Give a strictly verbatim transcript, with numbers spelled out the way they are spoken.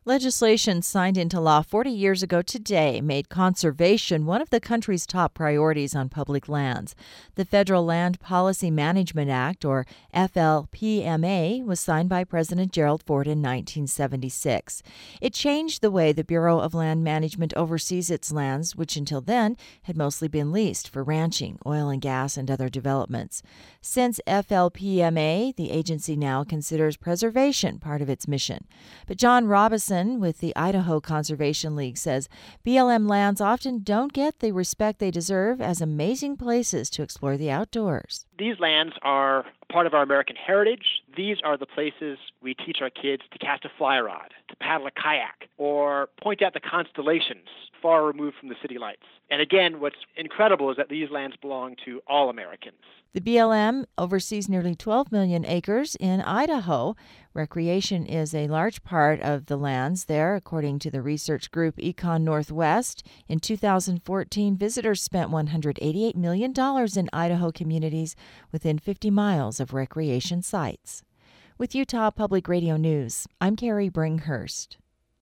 Legislation signed into law forty years ago today made conservation one of the country's top priorities on public lands. The Federal Land Policy Management Act, or F L P M A, was signed by President Gerald Ford in nineteen seventy-six. It changed the way the Bureau of Land Management oversees its lands, which until then had mostly been leased for ranching, oil and gas, and other developments. Since F L P M A, the agency now considers preservation part of its mission. But John Robison with the Idaho Conservation League says B L M lands often don't get the respect they deserve as amazing places to explore the outdoors. These lands are part of our American heritage. These are the places we teach our kids to cast a fly rod, to paddle a kayak, or point out the constellations far removed from the city lights. And again, what's incredible is that these lands belong to all Americans. The B L M oversees nearly twelve million acres in Idaho. Recreation is a large part of the lands there, according to the research group Econ Northwest. In two thousand fourteen, visitors spent one hundred eighty-eight million dollars in Idaho communities within fifty miles of recreation sites. With Utah Public Radio News, I'm Carrie Bringhurst.